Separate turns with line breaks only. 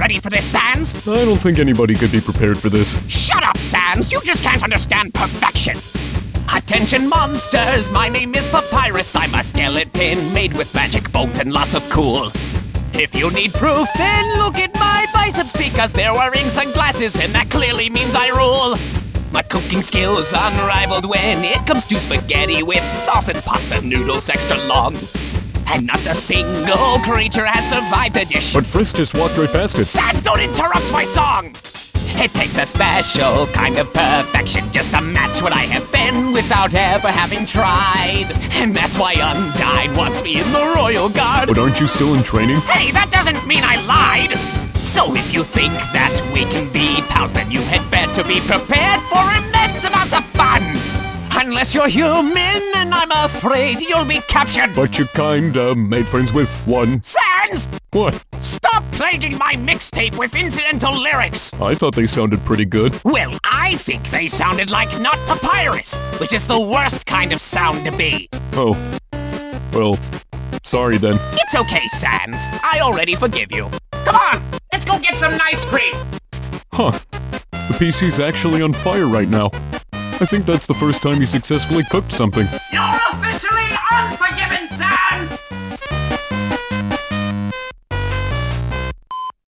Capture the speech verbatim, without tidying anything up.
ready for this, Sans?
I don't think anybody could be prepared for this.
Shut up, Sans! You just can't understand perfection! Attention, monsters! My name is Papyrus. I'm a skeleton made with magic bones and lots of cool. If you need proof, then look at my biceps, because they're wearing sunglasses, and that clearly means I rule. My cooking skills unrivaled when it comes to spaghetti with sauce and pasta noodles extra long. And not a single creature has survived the dish.
But Frisk just walked right past it.
Sans, don't interrupt my song! It takes a special kind of perfection just to match what I have been without ever having tried. And that's why Undyne wants me in the Royal Guard.
But aren't you still in training?
Hey, that doesn't mean I lied! So if you think that we can be pals, then you had better be prepared for immense amounts of fun! Unless you're human, then I'm afraid you'll be captured!
But you kinda made friends with one.
Sans!
What?
Stop plaguing my mixtape with incidental lyrics!
I thought they sounded pretty good.
Well, I think they sounded like not papyrus, which is the worst kind of sound to be.
Oh. Well, sorry then.
It's okay, Sans. I already forgive you. Come on, let's go get some ice cream!
Huh. The P C's actually on fire right now. I think that's the first time he successfully cooked something.
You're officially unforgiven, Sans!